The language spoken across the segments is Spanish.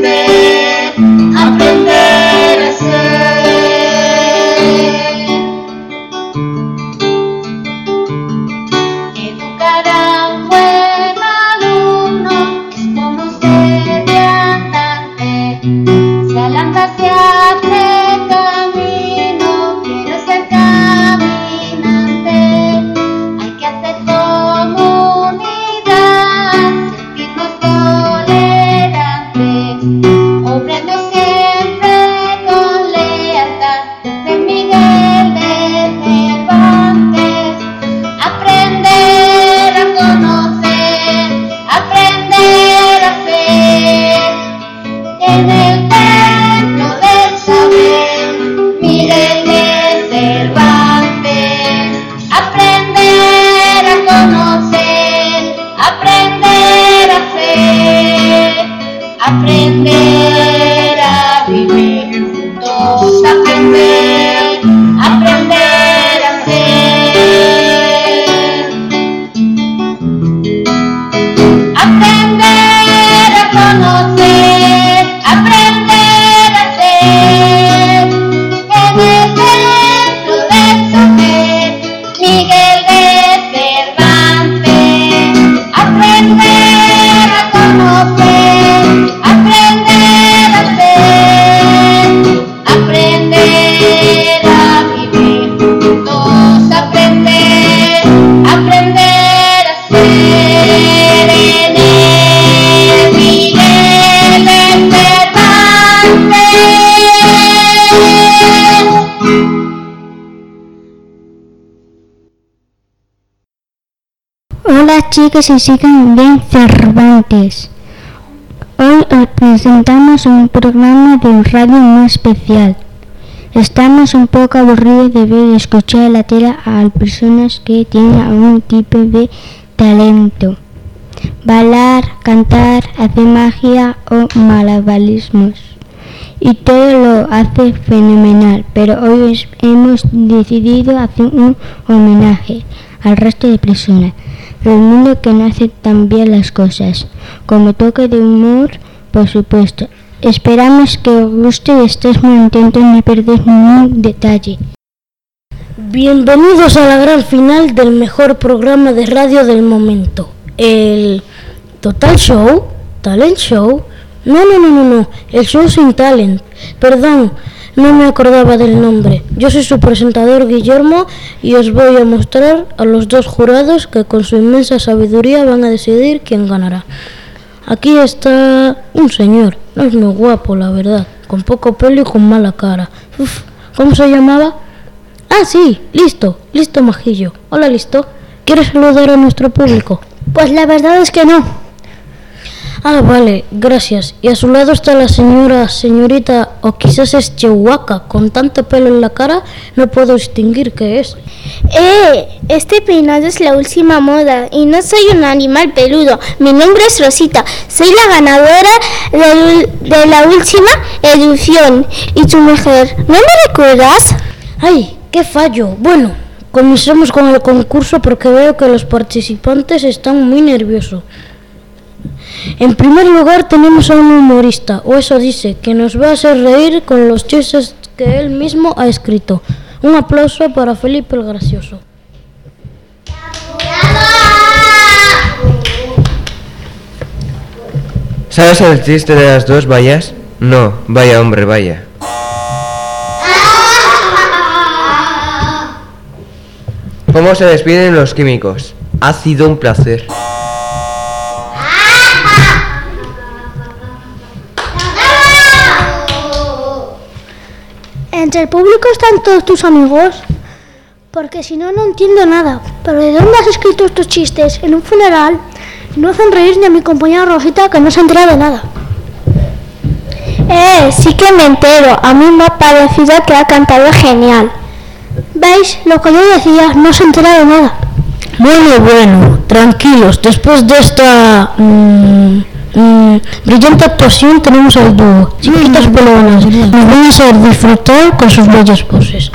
aprender, aprender a ser. Educar a un buen alumno es como ser viandante. Si al andar se abre camino, quiero ser caminante. Hay que hacer comunidad, sentirnos tolerantes, obrando siempre con lealtad. De Miguel de Cervantes, aprender a conocer, aprender a ser. En el templo del saber, Miguel de Cervantes, aprender a conocer, aprender a ser, aprender a vivir juntos, aprender, aprender a ser, aprender a conocer, aprender a ser. En el templo del saber, Miguel de Cervantes, aprender a conocer, aprender a ser, aprender a vivir juntos, aprender, aprender a ser. En el Miguel de Cervantes. Hola chicos y chicas de Cervantes. Hoy os presentamos un programa de radio muy especial. Estamos un poco aburridos de ver y escuchar en la tele a personas que tienen algún tipo de talento. Bailar, cantar, hacer magia o malabarismos. Y todo lo hace fenomenal, pero hoy hemos decidido hacer un homenaje al resto de personas del mundo que no hacen tan bien las cosas, como toque de humor, por supuesto. Esperamos que os guste y estéis muy atentos y no perdáis ningún detalle. Bienvenidos a la gran final del mejor programa de radio del momento, el Total Show, Talent Show. No, el Show Sin Talent. Perdón, no me acordaba del nombre. Yo soy su presentador Guillermo y os voy a mostrar a los dos jurados que con su inmensa sabiduría van a decidir quién ganará. Aquí está un señor, no es muy guapo la verdad, con poco pelo y con mala cara. Uf, ¿cómo se llamaba? Ah, sí, Listo Majillo. Hola Listo, ¿quieres saludar a nuestro público? Pues la verdad es que no. Ah, vale, gracias. Y a su lado está la señorita, o quizás es Chihuahua, con tanto pelo en la cara, no puedo distinguir qué es. Este peinado es la última moda y no soy un animal peludo. Mi nombre es Rosita, soy la ganadora de la última edición. ¿Y tu mujer? ¿No me recuerdas? ¡Ay, qué fallo! Bueno, comencemos con el concurso porque veo que los participantes están muy nerviosos. En primer lugar tenemos a un humorista, o eso dice, que nos va a hacer reír con los chistes que él mismo ha escrito. Un aplauso para Felipe el Gracioso. ¿Sabes el chiste de las dos vallas? No, vaya hombre, vaya. ¿Cómo se despiden los químicos? Ha sido un placer. ¿Entre el público están todos tus amigos? Porque si no, no entiendo nada. ¿Pero de dónde has escrito estos chistes? ¿En un funeral? No hacen reír ni a mi compañera Rosita, que no se entera de nada. Sí que me entero. A mí me ha parecido que ha cantado genial. ¿Veis? Lo que yo decía, no se entera de nada. Bueno, tranquilos. Después de esta brillante actuación tenemos al dúo. Chiquitas pelonas. Nos van a hacer disfrutar con sus bellas poses.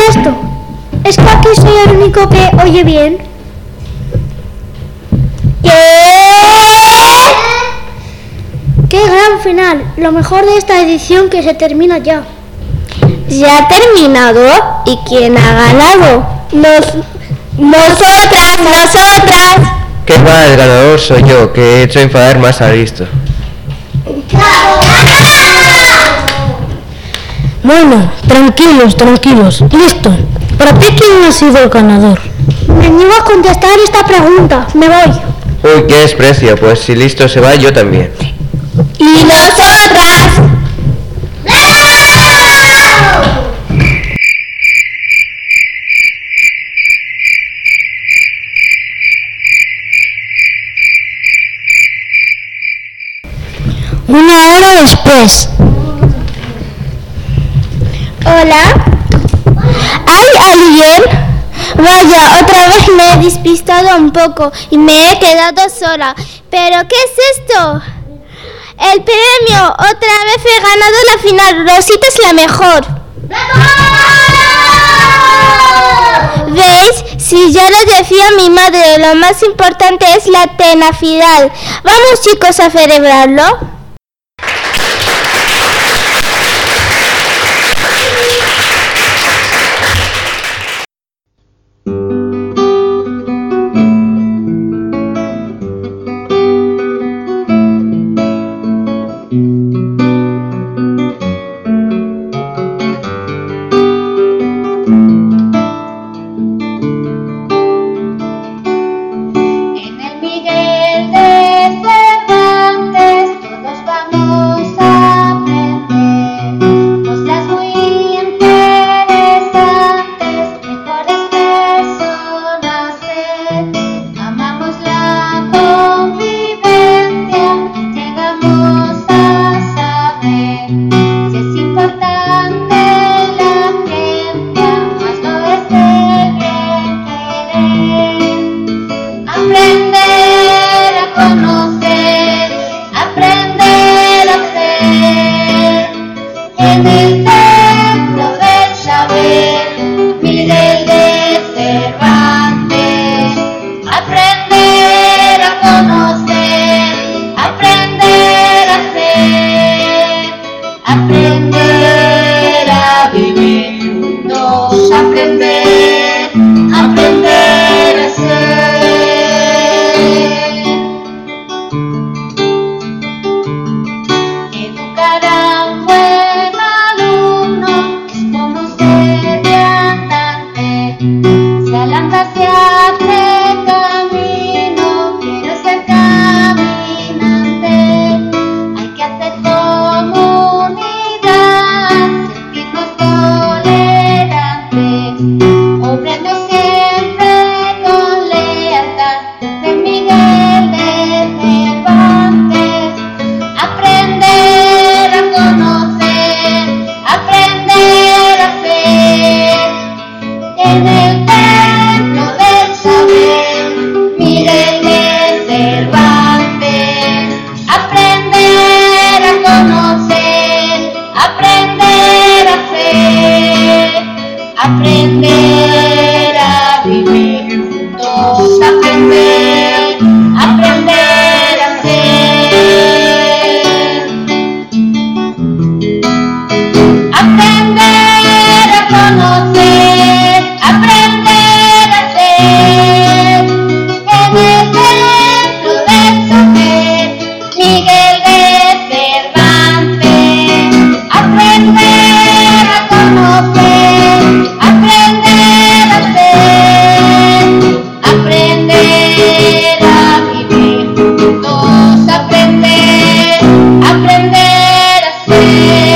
esto? ¿Es que aquí soy el único que oye bien? ¡Qué gran final! Lo mejor de esta edición que se termina ya. ¿Ya ha terminado? ¿Y quién ha ganado? ¡Nosotras! Que va, el ganador soy yo, que he hecho enfadar más a Listo. Bueno, tranquilos. Listo. ¿Para ti quién ha sido el ganador? Me niego a contestar esta pregunta. Me voy. Uy, qué desprecio, pues si Listo se va, yo también. ¡Y nosotras! Una hora después. Hola. ¿Hay alguien? Vaya, otra vez me he despistado un poco y me he quedado sola. ¿Pero qué es esto? El premio. Otra vez he ganado la final. Rosita es la mejor. ¿Veis? Si ya lo decía mi madre, lo más importante es la tenacidad. Vamos, chicos, a celebrarlo. Aprender a vivir juntos, aprender a ser. Aprender a conocer, aprender a ser. En el templo del saber, Miguel de Cervantes. Aprender a conocer, aprender a ser, aprender a vivir juntos, aprender a ser.